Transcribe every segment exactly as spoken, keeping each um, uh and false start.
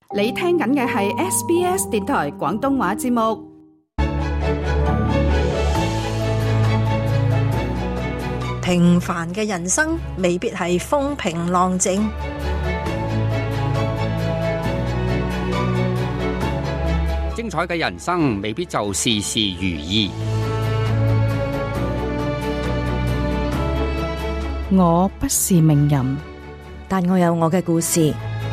你聽緊嘅係 S B S 電台廣東話節目。 平凡嘅人生未必係風平浪靜， 精彩嘅人生未必就事事如意。 我不是名人， 但我有我嘅故事。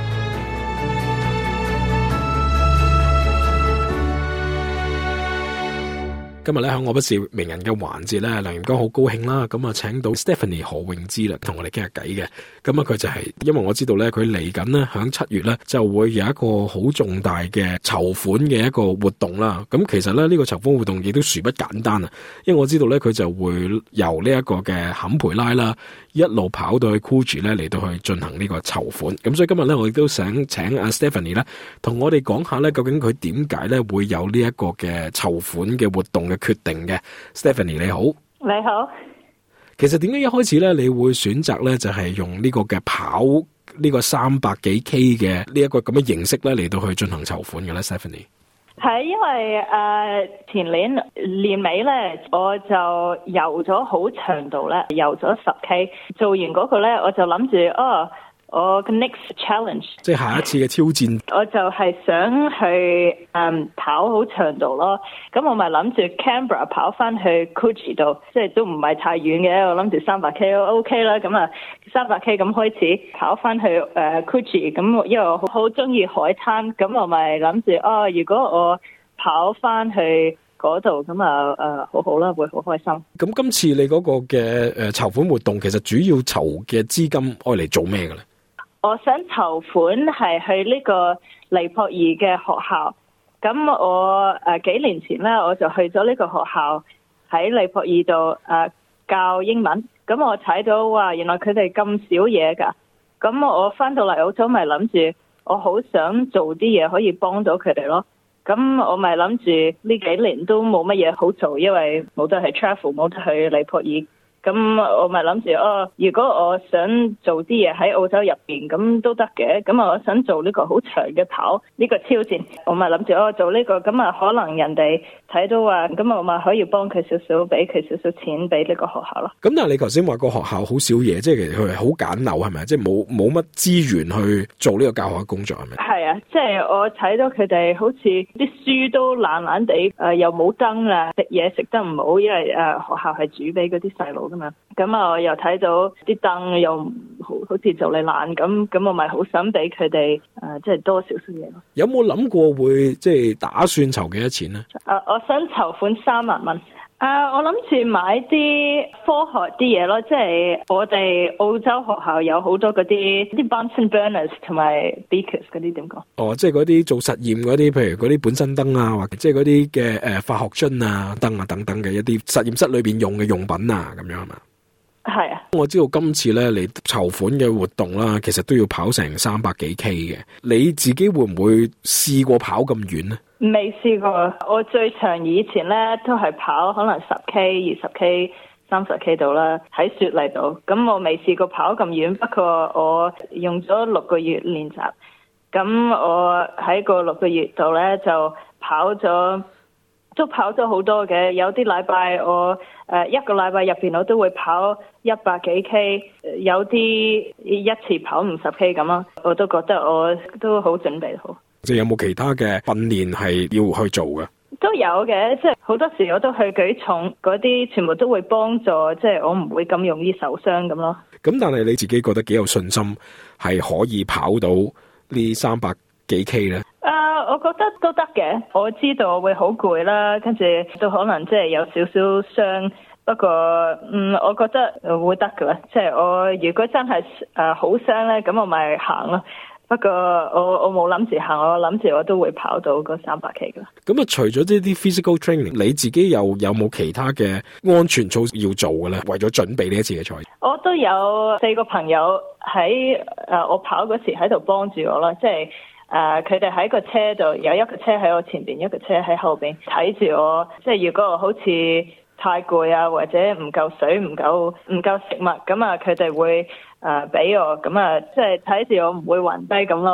今日咧喺我不是名人嘅環節咧，梁焱剛好高興啦，咁啊請到 Stephanie 何詠芝啦，同我哋傾下偈嘅。咁啊佢就係、是、因為我知道咧，佢嚟緊咧響七月咧就會有一個好重大嘅籌款嘅一個活動啦。咁其實咧呢、這個籌款活動亦都殊不簡單啊，因為我知道咧佢就會由呢一個嘅坎培拉啦，一路跑到去 Coogee 咧嚟到去進行呢個籌款。咁所以今日咧我亦都想請阿 Stephanie 咧同我哋講下咧，究竟佢點解咧會有呢一個嘅籌款嘅活動嘅決定嘅。 Stephanie 你好。 你好。 其實點解一開始咧你會選擇咧就係用呢個嘅跑呢個三百幾 K 嘅呢一個咁嘅形式咧嚟到去進行籌款嘅咧 Stephanie？ 係因為誒、呃、前年年尾咧我就游咗好長度咧，游咗十 K， 做完嗰個咧我就諗住哦我嘅 next challenge 即係下一次嘅挑戰， 我就係想去誒、嗯、跑好長度咯。咁我咪諗住 Canberra 跑翻去 Coogee 度，即係都唔係太遠嘅。我諗住三百 K 都 OK 啦。咁啊三百 K 咁開始跑翻去誒、呃、Coogee， 咁因為我好中意海灘，咁我咪諗住哦，如果我跑翻去嗰度咁啊誒好好啦，會好開心。 咁今次你嗰個嘅誒籌款活動，其實主要籌嘅資金愛嚟做咩嘅咧？ 我想籌款係去呢個尼泊爾嘅學校，咁我誒、呃、幾年前咧我就去咗呢個學校喺尼泊爾度誒、呃、教英文，咁我睇到話原來佢哋咁少嘢㗎，咁我翻到嚟澳洲咪諗住我好想做啲嘢可以幫到佢哋咯，咁我咪諗住呢幾年都冇乜嘢好做，因為冇得去 travel， 冇得去尼泊爾。咁我咪諗住哦，如果我想做啲嘢喺澳洲入邊，咁都得嘅。咁我想做呢個好長嘅跑呢、這個挑戰，我咪諗住哦做呢、這個，咁啊可能人哋睇到話，咁我咪可以幫佢少少，俾佢少少錢俾呢個學校咯。 咁但係你頭先話個學校好少嘢，即係其實佢係好簡陋係咪？即係冇冇乜資源去做呢個教學嘅工作係咪？係啊，即係我睇到佢哋好似啲書都爛爛地，誒、呃、又冇燈啊，食嘢食得唔好，因為誒、呃、學校係煮俾嗰啲細路。咁啊，我又睇到啲燈又好好似就嚟爛咁，咁我咪好想俾佢哋誒，即係多少少嘢咯。有冇諗過會即係打算籌幾多錢呢？誒、呃，我想籌款三萬蚊。誒、呃，我諗住買啲科學啲嘢咯，即係我哋澳洲學校有好多嗰啲啲 Bunsen burners 同埋 beakers 嗰啲點講？哦，即係嗰啲做實驗嗰啲，譬如嗰啲本身燈啊，或者即係嗰啲嘅誒化學樽啊、燈啊等等嘅一啲實驗室裏邊用嘅用品啊，咁樣係嘛？係啊，我知道今次咧你籌款嘅活動啦，其實都要跑成三百幾 K 嘅，你自己會唔會試過跑咁遠呢？未試過，我最長以前咧都係跑可能十 K、二十 K、三十 K 度啦，喺雪梨度。咁我未試過跑咁遠，不過我用咗六個月練習。咁我喺個六個月度咧就跑咗。都跑咗好多嘅，有啲禮拜我誒、呃、一個禮拜入邊我都會跑一百幾 K， 有啲一次跑五十 K 咁咯，我都覺得我都好準備好。即係有冇其他嘅訓練係要去做嘅？都有嘅，即係好多時我都去舉重嗰啲，全部都會幫助，即係我唔會咁容易受傷咁咯。咁但係你自己覺得幾有信心係可以跑到呢三百幾 K 咧？誒、uh, 我覺得都得嘅，我知道我會好攰啦，跟住都可能即係有少少傷，不過嗯，我覺得會得㗎啦。即係我如果真係誒好傷咧，咁我咪行咯。不過我我冇諗住行，我諗住我都會跑到嗰三百 K 㗎。咁啊，除咗呢啲 physical training，你自己又有冇其他嘅安全措施要做嘅咧？為咗準備呢一次嘅賽事，我都有四個朋友喺誒我跑嗰時喺度幫住我啦，即係。誒佢哋喺個車度，有一個車喺我前邊，一個車喺後邊睇住我。即係如果我好似太攰啊，或者唔夠水、唔夠唔夠食物，咁啊佢哋會誒俾我，咁啊即係睇住我唔會暈低咁咯。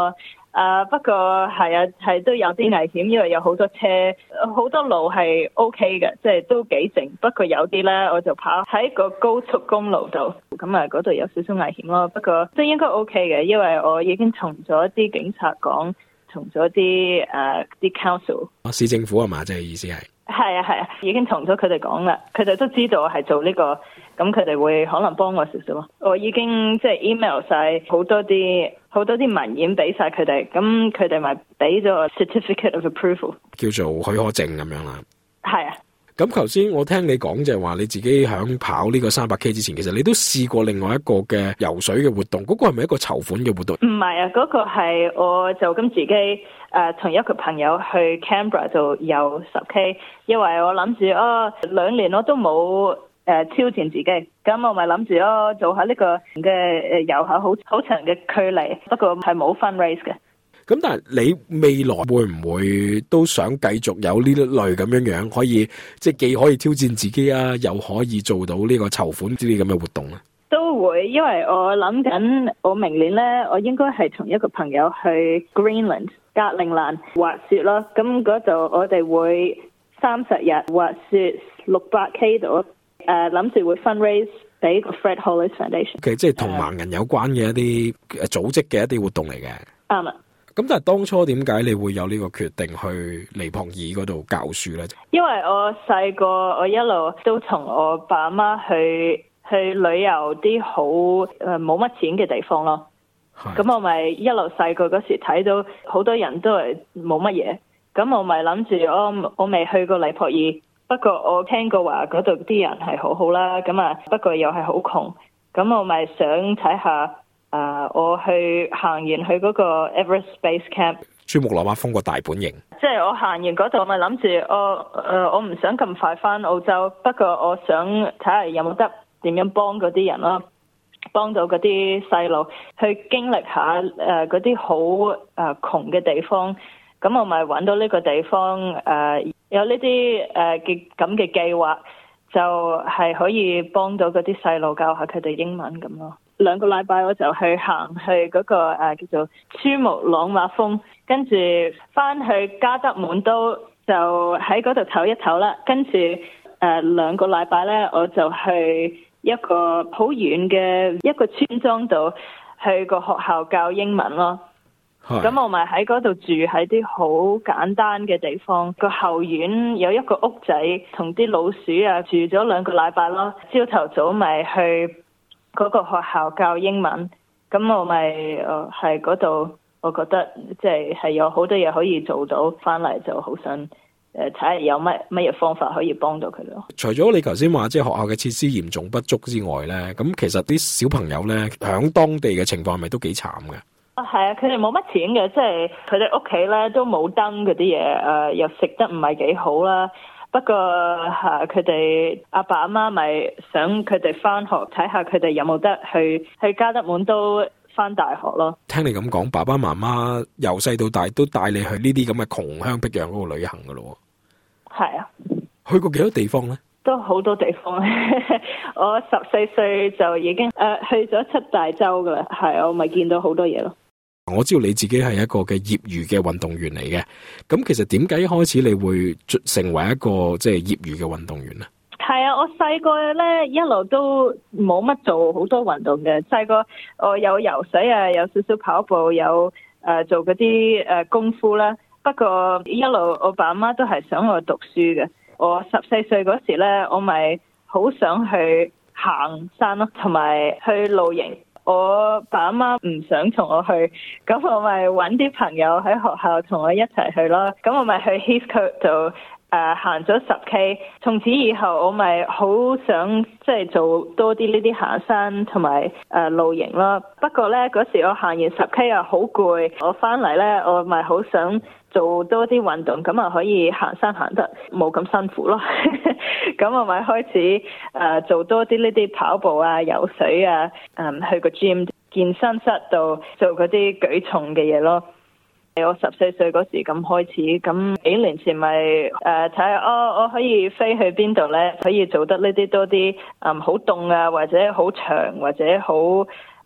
啊，不過係啊，係都有啲危險，因為有好多車，好多路係 O K 嘅，即係都幾靜。不過有啲咧，我就跑喺個高速公路度，咁啊嗰度有少少危險咯。不過都應該 O K 嘅，因為我已經同咗啲警察講，同咗啲誒啲 council， 市政府係嘛？即係意思係。 係啊係啊，已經同咗佢哋講啦，佢哋都知道我係做呢個，咁佢哋會可能幫我少少咯。我已經即係 email 晒好多啲好多啲文件俾晒佢哋，咁佢哋咪俾咗 certificate of approval， 叫做許可證咁樣啦。 係啊。 咁頭先我聽你講就係話你自己響跑呢個三百 K 之前，其實你都試過另外一個嘅游水嘅活動，嗰、嗰個係咪一個籌款嘅活動？唔係啊，嗰、嗰個係我就咁自己誒同、呃、一個朋友去 Canberra 度游十 K， 因為我諗住哦兩年我都冇誒、呃、挑戰自己，咁我咪諗住哦做下呢個嘅誒游下好好長嘅距離，不過係冇 fun race 嘅。咁但係你未來會唔會都想繼續有呢一類咁樣樣，可以即係既可以挑戰自己啊，又可以做到呢個籌款之類咁嘅活動咧？都會，因為我諗緊我明年咧，我應該係同一個朋友去 Greenland 格陵蘭滑雪咯。咁嗰度我哋會三十日滑雪六百 K 度，誒諗住會 fundraise 俾個 Fred Hollows Foundation。OK， 即係同盲人有關嘅一啲誒組織嘅一啲活動嚟嘅。啱啊。咁但係當初點解你會有呢個決定去尼泊爾嗰度教書咧？因為我細個我一路都同我爸媽去去旅遊啲好誒冇乜錢嘅地方咯。咁我咪一路細個嗰時睇到好多人都係冇乜嘢，咁我咪諗住我我未去過尼泊爾，不過我聽過話嗰度啲人係好好啦，咁啊不過又係好窮，咁我咪想睇下。啊、uh, 我去行完去嗰個 Everest Base Camp， 珠穆朗瑪峰個大本營。即係我行完嗰度，我咪諗住我誒我唔想咁快翻澳洲，不過我想睇下有冇得點樣幫嗰啲人咯，幫到嗰啲細路去經歷下誒嗰啲好誒窮嘅地方。咁我咪揾到呢個地方誒、呃、有呢啲誒嘅咁嘅計劃，就係可以幫到嗰啲細路教下佢哋英文咁咯。兩個禮拜我就去行去嗰、那個誒、呃、叫做珠穆朗瑪峰，跟住翻去加德滿都就喺嗰度唞一唞啦。跟住誒兩個禮拜咧，我就去一個好遠嘅一個村莊度去個學校教英文咯。咁我咪喺嗰度住喺啲好簡單嘅地方，個後院有一個屋仔，同啲老鼠啊住咗兩個禮拜咯。朝頭早咪去嗰個學校教英文，咁我咪誒喺嗰度，我覺得即係係有好多嘢可以做到，翻嚟就好想誒睇下有乜乜嘢方法可以幫到佢咯。除咗你頭先話即係學校嘅設施嚴重不足之外咧，咁其實啲小朋友咧響當地嘅情況係咪都幾慘嘅？啊，係啊，佢哋冇乜錢嘅，即係佢哋屋企咧都冇燈嗰啲嘢，誒又食得唔係幾好啦。不過嚇佢哋阿爸阿媽咪想佢哋翻學睇下佢哋有冇得去去加德滿都翻大學咯。聽你咁講，爸爸媽媽由細到大都帶你去呢啲咁嘅窮鄉僻壤嗰度旅行噶咯。係啊，去過幾多地方咧？都好多地方。我十四歲就已經誒、呃、去咗七大洲噶啦，係我咪見到好多嘢咯。我知道你自己係一個嘅業餘嘅運動員嚟嘅，咁其實點解一開始你會成為一個即係業餘嘅運動員呢？係啊，我細個咧一路都冇乜做好多運動嘅，細個我有游水啊，有少少跑步，有誒、呃、做嗰啲誒功夫啦。不過一路我爸媽都係想我讀書嘅。我十四歲嗰時咧，我咪好想去行山咯，同埋去露營。我爸阿媽唔想同我去，咁我咪揾啲朋友喺學校同我一齊去咯。咁我咪去 Heathcote 度誒行咗十 K。從此以後我咪好想即係做多啲呢啲行山同埋誒露營咯。不過咧嗰時我行完十 K 啊好攰，我翻嚟咧我咪好想做多啲運動，咁啊可以行山行得冇咁辛苦咯。咁我咪開始誒、呃、做多啲呢啲跑步啊、游水啊，誒、嗯、去個 gym 健身室度做嗰啲舉重嘅嘢咯。我十四歲嗰時咁開始，咁幾年前咪誒睇下哦，我可以飛去邊度咧？可以做得呢啲多啲，嗯好凍啊，或者好長，或者好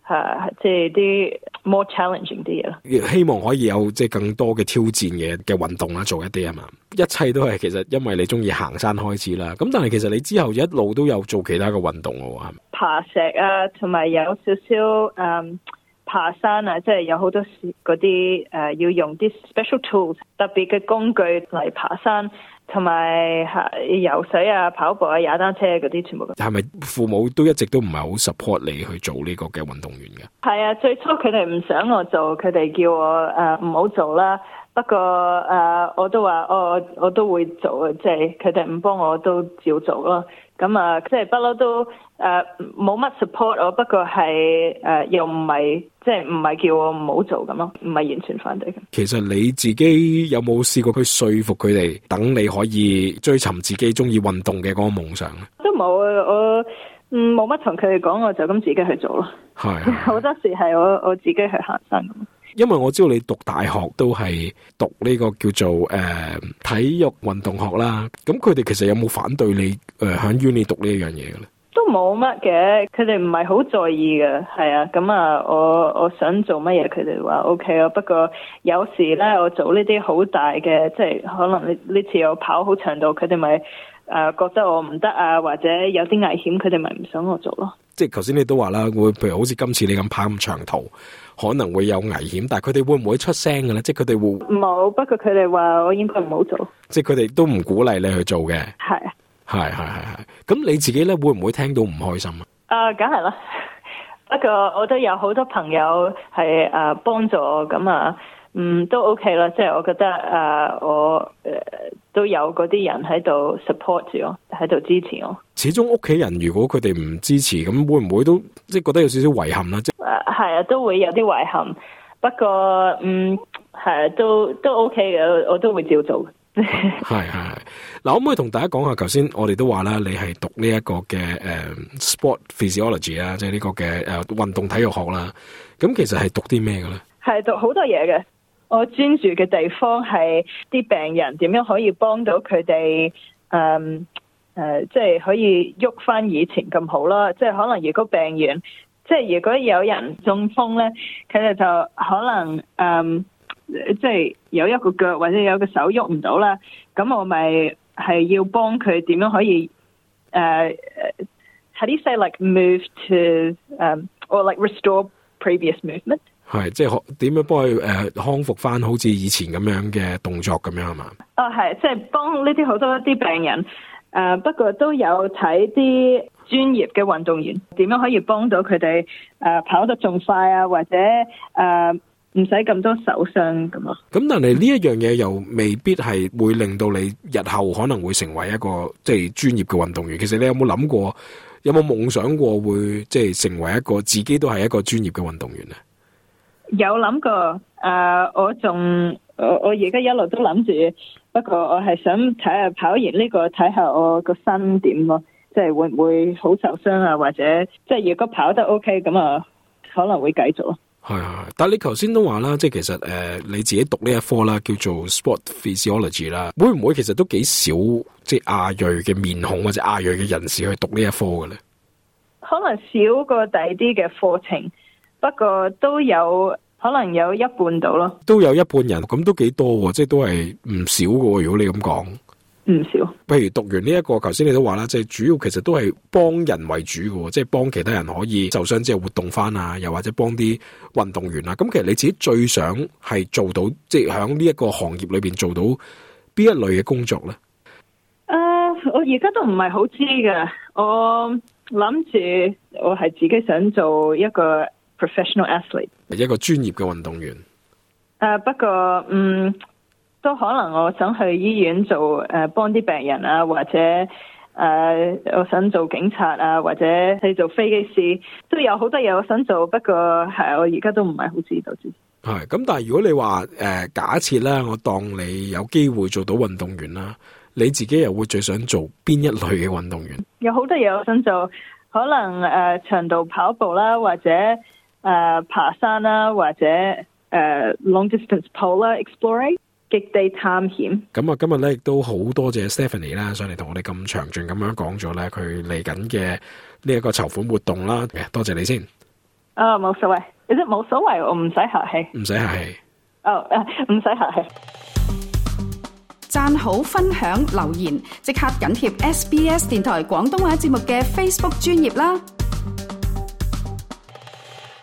係即係啲 more challenging 啲嘢咯。 希望可以有即係更多嘅挑戰嘅嘅運動啦，做一啲啊嘛。一切都係其實因為你中意行山開始啦。咁但係其實你之後一路都有做其他嘅運動嘅喎，係咪？ 爬石啊，同埋有少少誒爬山啊，即係有好多嗰啲誒要用啲 special tools 特別嘅工具嚟爬山。同埋游水啊、跑步啊、踩單車嗰啲全部。 係咪父母都一直都唔係好 support 你去做呢個嘅運動員嘅？ 係啊，最初佢哋唔想我做，佢哋叫我誒唔好做啦。不過誒、呃、我都話我我都會做，即係佢哋唔幫我都照做咯。咁啊，即係不嬲都誒冇乜 support 我，不過係誒、呃、又唔係即係唔係叫我唔好做咁咯，唔係完全反對嘅。 其實你自己有冇試過去說服佢哋，等你可以追尋自己中意運動嘅嗰個夢想咧？ 都冇，我嗯冇乜同佢哋講，我就咁自己去做咯。 係好多時係我我自己去行山咁。 因為我知道你讀大學都係讀呢個叫做誒、呃、體育運動學啦，咁佢哋其實有冇反對你誒響 uni 讀呢一樣嘢嘅咧？ 都冇乜嘅，佢哋唔係好在意嘅，係啊，咁啊，我我想做乜嘢，佢哋話 OK 啊。不過有時咧，我做呢啲好大嘅，即係可能呢呢次我跑好長度，佢哋咪誒覺得我唔得啊，或者有啲危險，佢哋咪唔想我做咯。即係頭先你都話啦，會譬如好似今次你咁跑咁長途，可能會有危險，但係佢哋會唔會出聲嘅咧？即係佢哋會冇，不過佢哋話我應該唔好做，即係佢哋都唔鼓勵你去做嘅。係啊，係係係係。咁你自己咧會唔會聽到唔開心啊？啊，梗係啦。不過我都有好多朋友係誒幫助我，咁啊，嗯，都 OK 啦。即係我覺得誒、呃，我誒、呃、都有嗰啲人喺度 support 住我，喺度支持我。始終屋企人如果佢哋唔支持，咁會唔會都即係覺得有少少遺憾啦？即係誒係啊，都會有啲遺憾。不過嗯係啊，都都 OK 嘅，我都會照做。係係嗱，可唔可以同大家講下？頭先我哋都話啦，你係讀呢一個嘅誒、呃、sport physiology 啊，即係呢個嘅誒運動體育學啦。咁其實係讀啲咩嘅咧？係讀好多嘢嘅。我專注嘅地方係啲病人點樣可以幫到佢哋誒誒，即係可以喐翻以前咁好啦。即係可能如果病院，即係如果有人中風咧，佢哋就可能誒。呃即係有一個腳或者有一個手喐唔到啦，咁我咪係要幫佢點樣可以誒、uh, how do you say like move to um, or like restore previous movement？ 係即係點樣幫佢誒、呃、康復翻好似以前咁樣嘅動作咁樣係嘛？哦係，即係幫呢啲好多啲病人誒、呃，不過都有睇啲專業嘅運動員點樣可以幫到佢哋誒跑得仲快啊，或者誒。呃唔使咁多受傷咁咯。咁但係呢一樣嘢又未必係會令到你日後可能會成為一個即係專業嘅運動員。其實你有冇諗過，有冇夢想過會即係成為一個自己都係一個專業嘅運動員咧？有諗過，誒、呃，我仲我我而家一路都諗住，不過我係想睇下跑完呢個睇下我個身點咯，即係會唔會好受傷啊？或者即係如果跑得 OK 咁啊，可能會繼續咯。係係，但係你頭先都話啦，即係其實誒、呃、你自己讀呢一科啦，叫做 sport physiology 啦，會唔會其實都幾少即係亞裔嘅面孔或者亞裔嘅人士去讀呢一科嘅咧？可能少過第啲嘅課程，不過都有可能有一半到咯。都有一半人，咁都幾多喎，即係都係唔少嘅。如果你咁講。唔少，譬如讀完呢、這、一個，頭先你都話啦，即係主要其實都係幫人為主嘅，即係幫其他人可以受傷之後活動翻啊，又或者幫啲運動員啊。咁其實你自己最想係做到，即係喺呢一個行業裏邊做到邊一類嘅工作咧？誒、uh, 我而家都唔係好知嘅，我諗住我係自己想做一個 professional athlete， 一個專業嘅運動員。誒、uh, 不過嗯。都可能我想去醫院做誒幫啲病人啊，或者誒、呃、我想做警察啊，或者去做飛機師，都有好多嘢我想做。不過係我而家都唔係好知道知。係咁，但係如果你話誒、呃、假設啦，我當你有機會做到運動員啦，你自己又會最想做邊一類嘅運動員？有好多嘢我想做，可能誒、呃、長途跑步啦，或者誒、呃、爬山啦，或者誒、呃、long distance polar exploring。極地探險。咁啊，今日咧亦都好多謝 Stephanie 啦，上嚟同我哋咁詳盡咁樣講咗咧，佢嚟緊嘅呢一個籌款活動啦。多謝你先。 啊，冇所謂，其實冇所謂，我唔使客氣， 唔使客氣。 哦，誒，唔使客氣。 讚好、分享、留言，即刻緊貼 S B S 電台廣東話節目嘅 Facebook 專頁啦！